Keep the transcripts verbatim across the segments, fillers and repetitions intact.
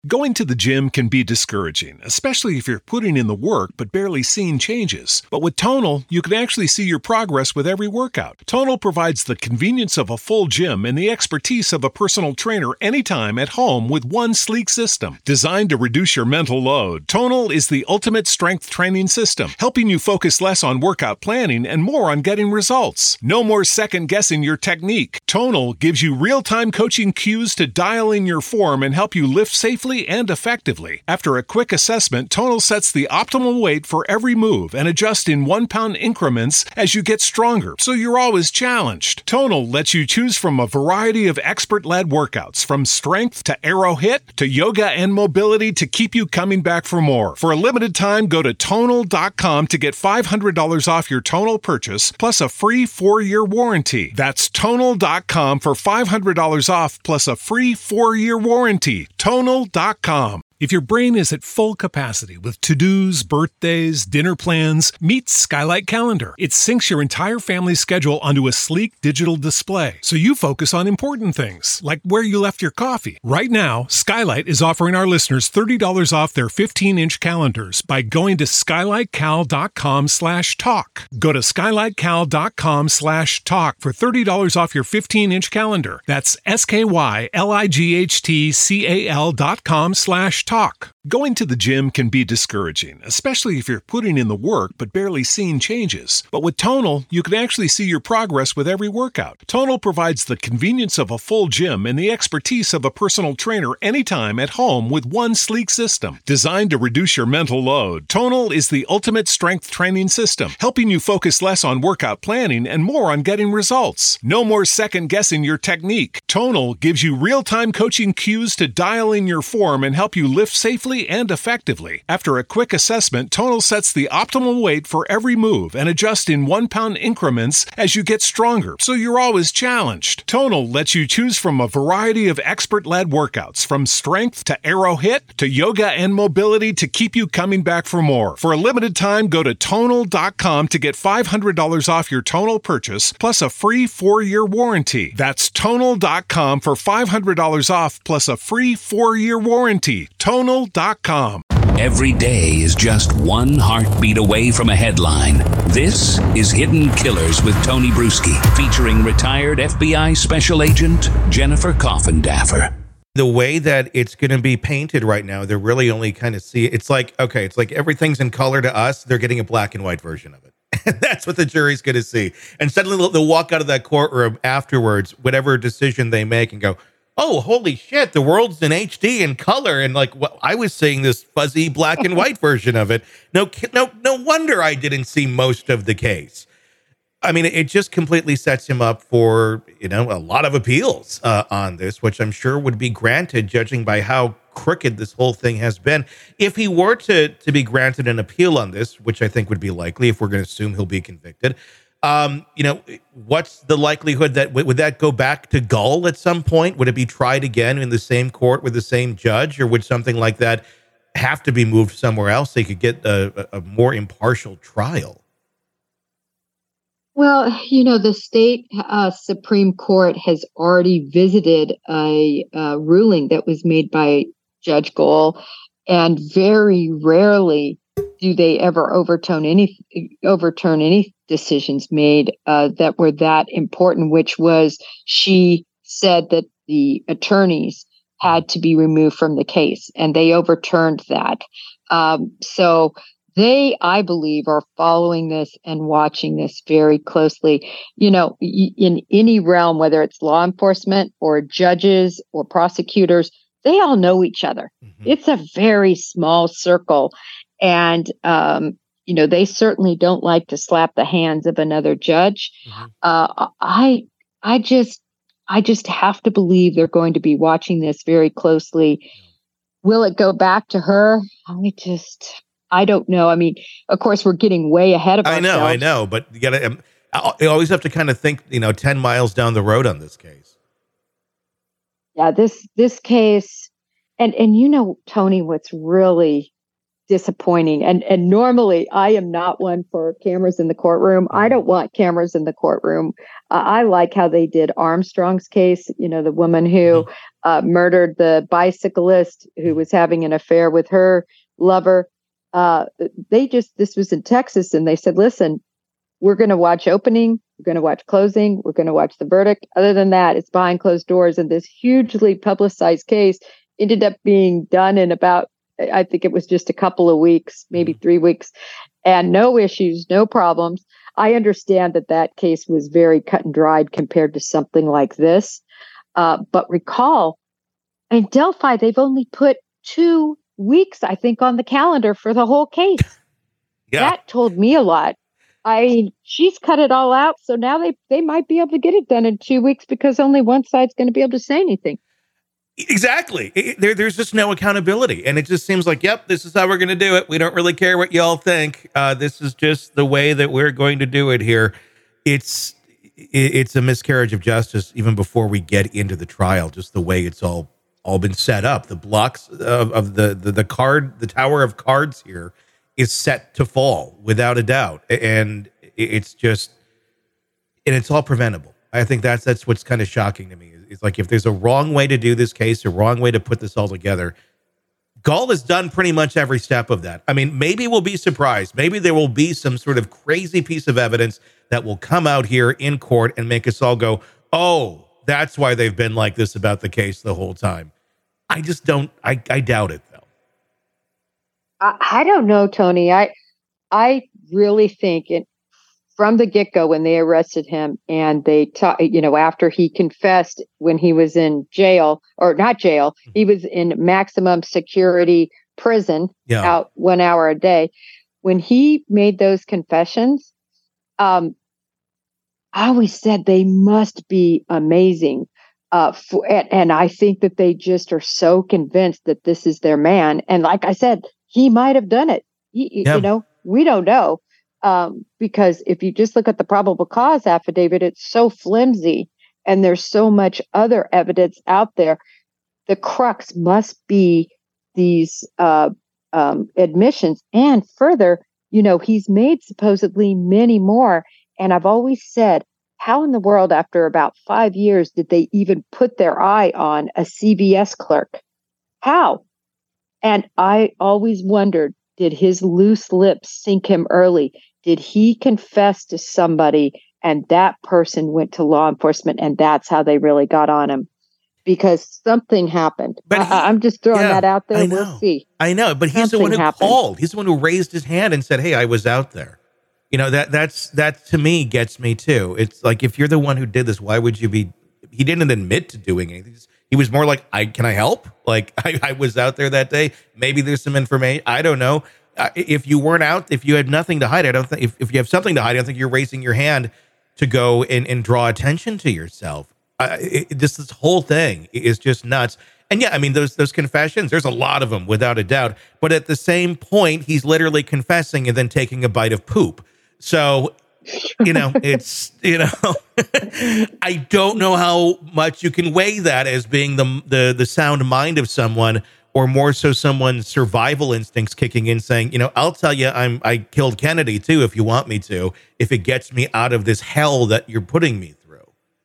Going to the gym can be discouraging, especially if you're putting in the work but barely seeing changes. But with Tonal, you can actually see your progress with every workout. Tonal provides the convenience of a full gym and the expertise of a personal trainer anytime at home with one sleek system. Designed to reduce your mental load, Tonal is the ultimate strength training system, helping you focus less on workout planning and more on getting results. No more second-guessing your technique. Tonal gives you real-time coaching cues to dial in your form and help you lift safely and effectively. After a quick assessment, Tonal sets the optimal weight for every move and adjusts in one-pound increments as you get stronger, so you're always challenged. Tonal lets you choose from a variety of expert-led workouts, from strength to aero hit to yoga and mobility to keep you coming back for more. For a limited time, go to tonal dot com to get five hundred dollars off your Tonal purchase, plus a free four-year warranty. That's tonal dot com for five hundred dollars off, plus a free four-year warranty. tonal dot com. If your brain is at full capacity with to-dos, birthdays, dinner plans, meet Skylight Calendar. It syncs your entire family's schedule onto a sleek digital display, so you focus on important things, like where you left your coffee. Right now, Skylight is offering our listeners thirty dollars off their fifteen-inch calendars by going to skylight cal dot com slash talk. Go to skylight cal dot com slash talk for thirty dollars off your fifteen-inch calendar. That's S-K-Y-L-I-G-H-T-C-A-L dot com slash talk. Going to the gym can be discouraging, especially if you're putting in the work but barely seeing changes. But with Tonal, you can actually see your progress with every workout. Tonal provides the convenience of a full gym and the expertise of a personal trainer anytime at home with one sleek system. Designed to reduce your mental load, Tonal is the ultimate strength training system, helping you focus less on workout planning and more on getting results. No more second-guessing your technique. Tonal gives you real-time coaching cues to dial in your form and help you lift safely and effectively. After a quick assessment, Tonal sets the optimal weight for every move and adjusts in one-pound increments as you get stronger, so you're always challenged. Tonal lets you choose from a variety of expert-led workouts, from strength to aero hit to yoga and mobility to keep you coming back for more. For a limited time, go to tonal dot com to get five hundred dollars off your Tonal purchase, plus a free four-year warranty. That's tonal dot com for five hundred dollars off, plus a free four-year warranty. tonal dot com. Every day is just one heartbeat away from a headline. This is Hidden Killers with Tony Bruschi, featuring retired F B I Special Agent Jennifer Coffindaffer. The way that it's going to be painted right now, they're really only kind of see it's like, okay, it's like everything's in color to us. They're getting a black and white version of it. And that's what the jury's going to see. And suddenly they'll, they'll walk out of that courtroom afterwards, whatever decision they make, and go, oh, holy shit, the world's in H D and color. And like, well, I was seeing this fuzzy black and white version of it. No, no, no wonder I didn't see most of the case. I mean, it just completely sets him up for, you know, a lot of appeals uh, on this, which I'm sure would be granted, judging by how crooked this whole thing has been. If he were to, to be granted an appeal on this, which I think would be likely if we're going to assume he'll be convicted, Um, you know, what's the likelihood that would that go back to Gull at some point? Would it be tried again in the same court with the same judge, or would something like that have to be moved somewhere else so you could get a, a more impartial trial? Well, you know, the state uh, Supreme Court has already visited a, a ruling that was made by Judge Gull, and very rarely do they ever overturn any overturn any decisions made uh, that were that important, which was she said that the attorneys had to be removed from the case, and they overturned that. Um, so they, I believe, are following this and watching this very closely. You know, in any realm, whether it's law enforcement or judges or prosecutors, they all know each other. Mm-hmm. It's a very small circle. And, um, you know, they certainly don't like to slap the hands of another judge. Mm-hmm. Uh, I, I just, I just have to believe they're going to be watching this very closely. Will it go back to her? I just, I don't know. I mean, of course, we're getting way ahead of ourselves. I know, I know, but you gotta, um, you always have to kind of think, you know, ten miles down the road on this case. Yeah, this, this case, and, and you know, Tony, what's really disappointing. And and normally I am not one for cameras in the courtroom. I don't want cameras in the courtroom. Uh, I like how they did Armstrong's case, you know, the woman who uh, murdered the bicyclist who was having an affair with her lover. Uh, they just, this was in Texas, and they said, listen, we're going to watch opening, we're going to watch closing, we're going to watch the verdict. Other than that, it's behind closed doors. And this hugely publicized case ended up being done in about, I think it was just a couple of weeks, maybe three weeks, and no issues, no problems. I understand that that case was very cut and dried compared to something like this. Uh, but recall, in Delphi, they've only put two weeks, I think, on the calendar for the whole case. Yeah. That told me a lot. I mean, she's cut it all out. So now they, they might be able to get it done in two weeks because only one side's going to be able to say anything. Exactly. It, there, there's just no accountability. And it just seems like, yep, this is how we're going to do it. We don't really care what y'all think. Uh, this is just the way that we're going to do it here. It's it, it's a miscarriage of justice even before we get into the trial, just the way it's all all been set up. The blocks of, of the, the, the card, the tower of cards here is set to fall without a doubt. And it's just, and it's all preventable. I think that's that's what's kind of shocking to me. It's like if there's a wrong way to do this case, a wrong way to put this all together, Gall has done pretty much every step of that. I mean, maybe we'll be surprised. Maybe there will be some sort of crazy piece of evidence that will come out here in court and make us all go, oh, that's why they've been like this about the case the whole time. I just don't, I, I doubt it, though. I, I don't know, Tony. I I really think it. From the get-go, when they arrested him and they, ta- you know, after he confessed when he was in jail, or not jail, he was in maximum security prison, yeah. out one hour a day. When he made those confessions, um, I always said they must be amazing. Uh, for, and, and I think that they just are so convinced that this is their man. And like I said, he might have done it. He, yeah. You know, we don't know. Um, because if you just look at the probable cause affidavit, it's so flimsy and there's so much other evidence out there. The crux must be these uh, um, admissions. And further, you know, he's made supposedly many more. And I've always said, how in the world, after about five years, did they even put their eye on a C V S clerk? How? And I always wondered, did his loose lips sink him early? Did he confess to somebody and that person went to law enforcement and that's how they really got on him? Because something happened. But he, I, I'm just throwing yeah, that out there. We'll see. I know, but he's something the one who happened. Called. He's the one who raised his hand and said, hey, I was out there. You know, that that's that to me gets me too. It's like, if you're the one who did this, why would you be? He didn't admit to doing anything. He was more like, I can I help? Like, I, I was out there that day. Maybe there's some information. I don't know. Uh, if you weren't out, if you had nothing to hide, I don't think, if, if you have something to hide, I don't think you're raising your hand to go and, and draw attention to yourself. Uh, it, this, this whole thing is just nuts. And yeah, I mean, those, those confessions, there's a lot of them without a doubt. But at the same point, he's literally confessing and then taking a bite of poop. So, you know, it's, you know, I don't know how much you can weigh that as being the, the, the sound mind of someone, or more so someone's survival instincts kicking in saying, you know, I'll tell you, I'm, I killed Kennedy too, if you want me to, if it gets me out of this hell that you're putting me through.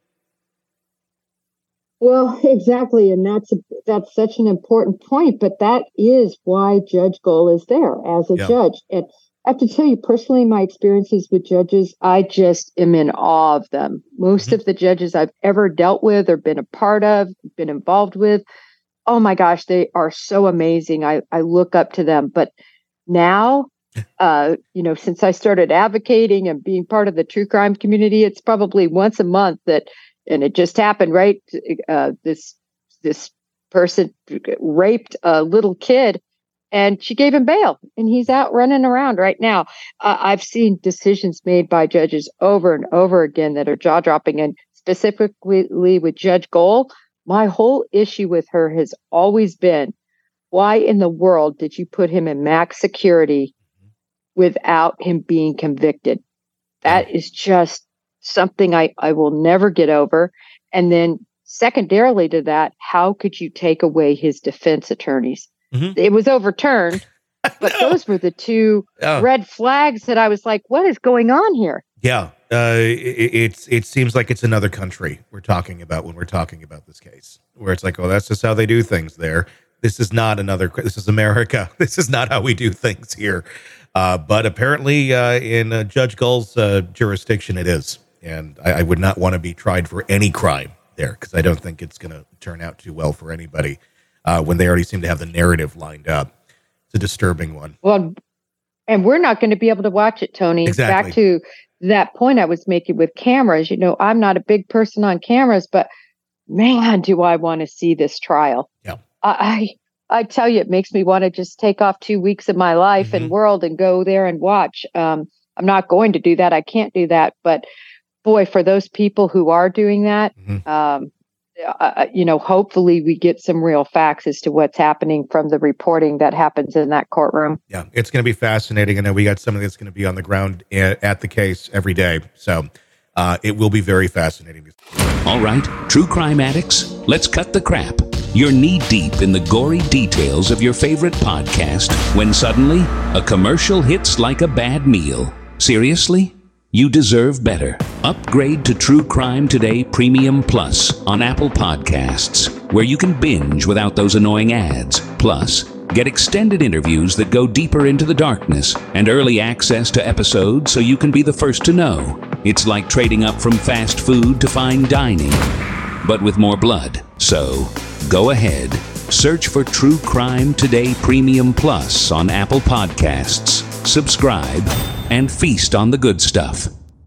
Well, exactly. And that's, a, that's such an important point, but that is why Judge Gall is there as a yeah. judge. And I have to tell you personally, my experiences with judges, I just am in awe of them. Most mm-hmm. of the judges I've ever dealt with or been a part of, been involved with, oh my gosh, they are so amazing. I, I look up to them. But now, uh, you know, since I started advocating and being part of the true crime community, it's probably once a month that, and it just happened, right? Uh, this, this person raped a little kid and she gave him bail and he's out running around right now. Uh, I've seen decisions made by judges over and over again that are jaw dropping, and specifically with Judge Gall. My whole issue with her has always been, why in the world did you put him in max security without him being convicted? That is just something I, I will never get over. And then secondarily to that, how could you take away his defense attorneys? Mm-hmm. It was overturned, But No. those were the two Oh. red flags that I was like, what is going on here? Yeah, uh, it, it's it seems like it's another country we're talking about when we're talking about this case, where it's like, oh, that's just how they do things there. This is not another. This is America. This is not how we do things here. Uh, but apparently, uh, in uh, Judge Gull's uh, jurisdiction, it is, and I, I would not want to be tried for any crime there because I don't think it's going to turn out too well for anybody uh, when they already seem to have the narrative lined up. It's a disturbing one. Well, and we're not going to be able to watch it, Tony. Exactly. Back to that point I was making with cameras. You know, I'm not a big person on cameras, but man, do I want to see this trial. Yeah. I I tell you, it makes me want to just take off two weeks of my life Mm-hmm. and world and go there and watch. Um, I'm not going to do that. I can't do that. But boy, for those people who are doing that, Mhm. um, uh, you know, hopefully we get some real facts as to what's happening from the reporting that happens in that courtroom. Yeah, it's going to be fascinating. I know we got somebody that's going to be on the ground a- at the case every day. So uh, it will be very fascinating. All right, true crime addicts, let's cut the crap. You're knee-deep in the gory details of your favorite podcast when suddenly a commercial hits like a bad meal. Seriously? You deserve better. Upgrade to True Crime Today Premium Plus on Apple Podcasts, where you can binge without those annoying ads. Plus, get extended interviews that go deeper into the darkness and early access to episodes so you can be the first to know. It's like trading up from fast food to fine dining, but with more blood. So, go ahead. Search for True Crime Today Premium Plus on Apple Podcasts. Subscribe and feast on the good stuff.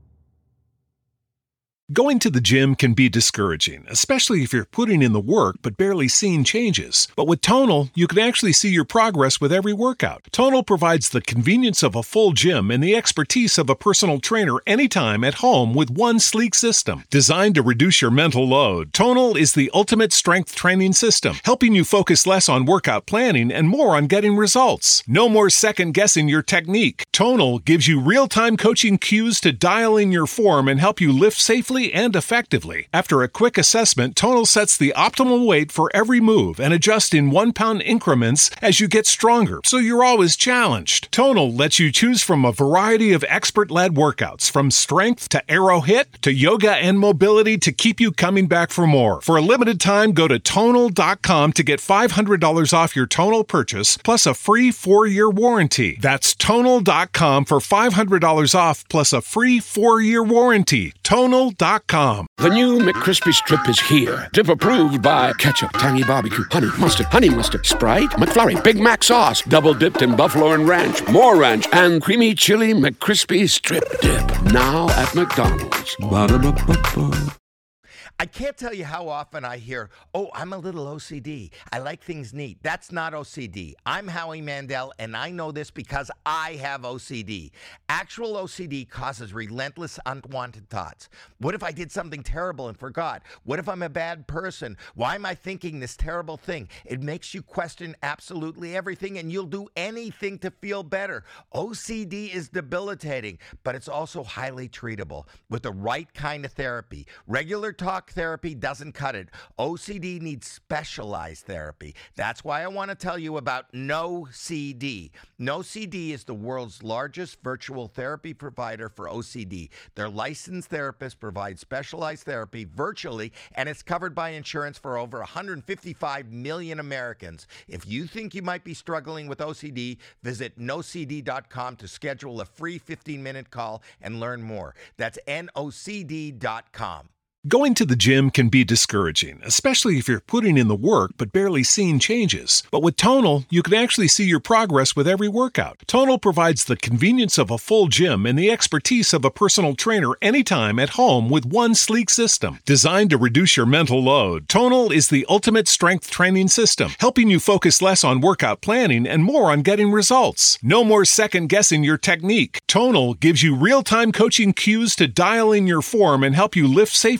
Going to the gym can be discouraging, especially if you're putting in the work but barely seeing changes. But with Tonal, you can actually see your progress with every workout. Tonal provides the convenience of a full gym and the expertise of a personal trainer anytime at home with one sleek system. Designed to reduce your mental load, Tonal is the ultimate strength training system, helping you focus less on workout planning and more on getting results. No more second-guessing your technique. Tonal gives you real-time coaching cues to dial in your form and help you lift safely and effectively. After a quick assessment, Tonal sets the optimal weight for every move and adjusts in one-pound increments as you get stronger, so you're always challenged. Tonal lets you choose from a variety of expert-led workouts, from strength to aero hit to yoga and mobility to keep you coming back for more. For a limited time, go to tonal dot com to get five hundred dollars off your Tonal purchase, plus a free four-year warranty. That's tonal dot com for five hundred dollars off, plus a free four-year warranty. tonal dot com. The new McCrispy Strip is here. Dip approved by ketchup, tangy barbecue, honey mustard, honey mustard, Sprite, McFlurry, Big Mac sauce, double dipped in buffalo and ranch, more ranch, and creamy chili McCrispy Strip Dip. Now at McDonald's. Ba-da-ba-ba-ba. I can't tell you how often I hear, oh, I'm a little O C D. I like things neat. That's not O C D. I'm Howie Mandel, and I know this because I have O C D. Actual O C D causes relentless, unwanted thoughts. What if I did something terrible and forgot? What if I'm a bad person? Why am I thinking this terrible thing? It makes you question absolutely everything, and you'll do anything to feel better. O C D is debilitating, but it's also highly treatable with the right kind of therapy. Regular talk therapy doesn't cut it. O C D needs specialized therapy. That's why I want to tell you about NoCD. NoCD is the world's largest virtual therapy provider for O C D. Their licensed therapists provide specialized therapy virtually, and it's covered by insurance for over one hundred fifty-five million Americans. If you think you might be struggling with O C D, visit no c d dot com to schedule a free fifteen-minute call and learn more. That's N O C D dot com. Going to the gym can be discouraging, especially if you're putting in the work but barely seeing changes. But with Tonal, you can actually see your progress with every workout. Tonal provides the convenience of a full gym and the expertise of a personal trainer anytime at home with one sleek system. Designed to reduce your mental load, Tonal is the ultimate strength training system, helping you focus less on workout planning and more on getting results. No more second-guessing your technique. Tonal gives you real-time coaching cues to dial in your form and help you lift safely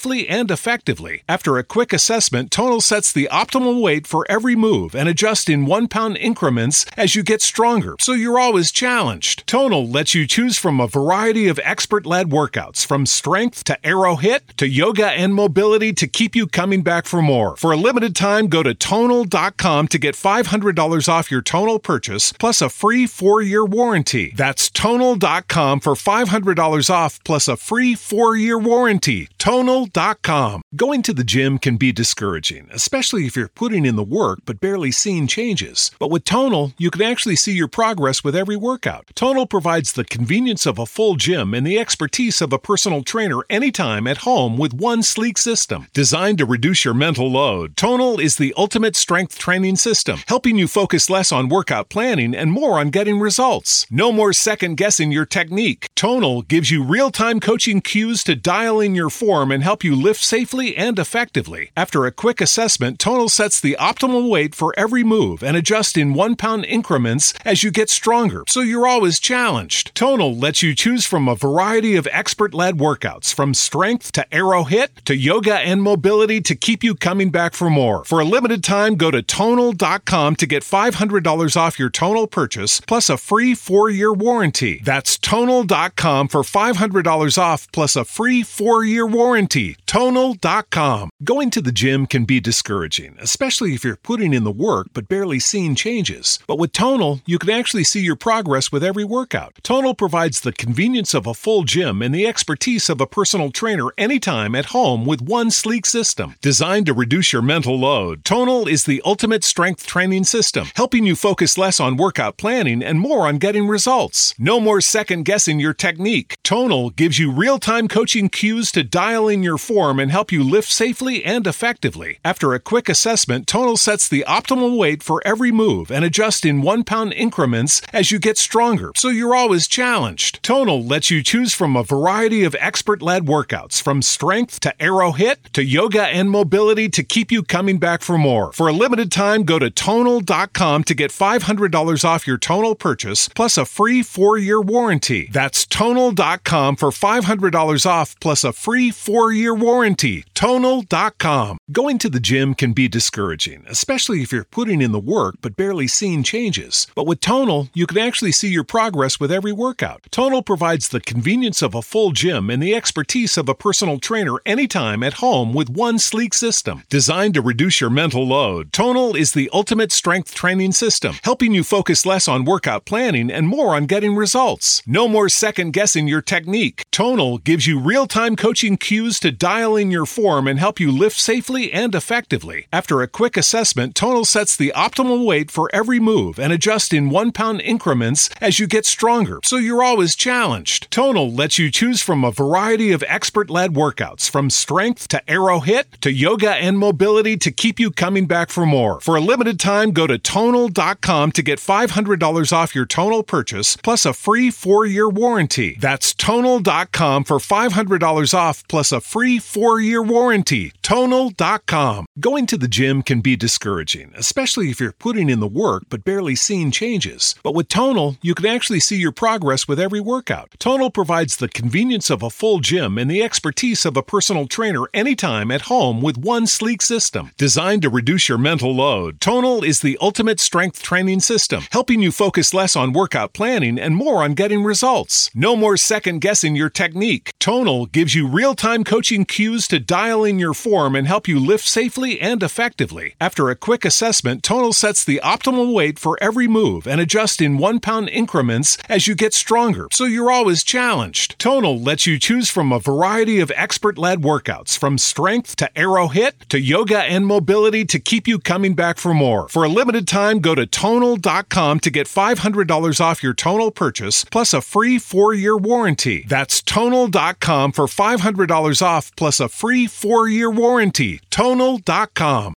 safely and effectively. After a quick assessment, Tonal sets the optimal weight for every move and adjusts in one-pound increments as you get stronger, so you're always challenged. Tonal lets you choose from a variety of expert-led workouts, from strength to aero hit to yoga and mobility, to keep you coming back for more. For a limited time, go to tonal dot com to get five hundred dollars off your Tonal purchase, plus a free four-year warranty. That's tonal dot com for five hundred dollars off, plus a free four-year warranty. tonal dot com. Going to the gym can be discouraging, especially if you're putting in the work but barely seeing changes. But with Tonal, you can actually see your progress with every workout. Tonal provides the convenience of a full gym and the expertise of a personal trainer anytime at home with one sleek system. Designed to reduce your mental load, Tonal is the ultimate strength training system, helping you focus less on workout planning and more on getting results. No more second-guessing your technique. Tonal gives you real-time coaching cues to dial in your form and help you lift safely and effectively. After a quick assessment, Tonal sets the optimal weight for every move and adjusts in one-pound increments as you get stronger, so you're always challenged. Tonal lets you choose from a variety of expert-led workouts, from strength to aero hit to yoga and mobility, to keep you coming back for more. For a limited time, go to tonal dot com to get five hundred dollars off your Tonal purchase, plus a free four-year warranty. That's tonal dot com for five hundred dollars off, plus a free four-year warranty. tonal dot com. Going to the gym can be discouraging, especially if you're putting in the work but barely seeing changes. But with Tonal, you can actually see your progress with every workout. Tonal provides the convenience of a full gym and the expertise of a personal trainer anytime at home with one sleek system. Designed to reduce your mental load, Tonal is the ultimate strength training system, helping you focus less on workout planning and more on getting results. No more second-guessing your technique. Tonal gives you real-time coaching cues to dial in your form and help you lift safely and effectively. After a quick assessment, Tonal sets the optimal weight for every move and adjusts in one-pound increments as you get stronger, so you're always challenged. Tonal lets you choose from a variety of expert-led workouts, from strength to aero hit to yoga and mobility, to keep you coming back for more. For a limited time, go to tonal dot com to get five hundred dollars off your Tonal purchase, plus a free four-year warranty. That's tonal dot com for five hundred dollars off, plus a free four-year warranty. tonal dot com. Going to the gym can be discouraging, especially if you're putting in the work but barely seeing changes. But with Tonal, you can actually see your progress with every workout. Tonal provides the convenience of a full gym and the expertise of a personal trainer anytime at home with one sleek system. Designed to reduce your mental load, Tonal is the ultimate strength training system, helping you focus less on workout planning and more on getting results. No more second-guessing your technique. Tonal gives you real-time coaching cues to dial in your form and help you lift safely and effectively. After a quick assessment, Tonal sets the optimal weight for every move and adjusts in one-pound increments as you get stronger, so you're always challenged. Tonal lets you choose from a variety of expert-led workouts, from strength to aero hit to yoga and mobility, to keep you coming back for more. For a limited time, go to tonal dot com to get five hundred dollars off your Tonal purchase, plus a free four-year warranty. That's tonal dot com for five hundred dollars off, plus a free four-year warranty. tonal dot com. Going to the gym can be discouraging, especially if you're putting in the work but barely seeing changes. But with Tonal, you can actually see your progress with every workout. Tonal provides the convenience of a full gym and the expertise of a personal trainer anytime at home with one sleek system. Designed to reduce your mental load, Tonal is the ultimate strength training system, helping you focus less on workout planning and more on getting results. No more second-guessing your technique. Tonal gives you real-time coaching cues to dial in your form and help you lift safely and effectively. After a quick assessment, Tonal sets the optimal weight for every move and adjusts in one-pound increments as you get stronger, so you're always challenged. Tonal lets you choose from a variety of expert-led workouts, from strength to aero hit to yoga and mobility, to keep you coming back for more. For a limited time, go to tonal dot com to get five hundred dollars off your Tonal purchase, plus a free four-year warranty. That's tonal dot com for five hundred dollars off, plus a free four-year warranty. tonal dot com.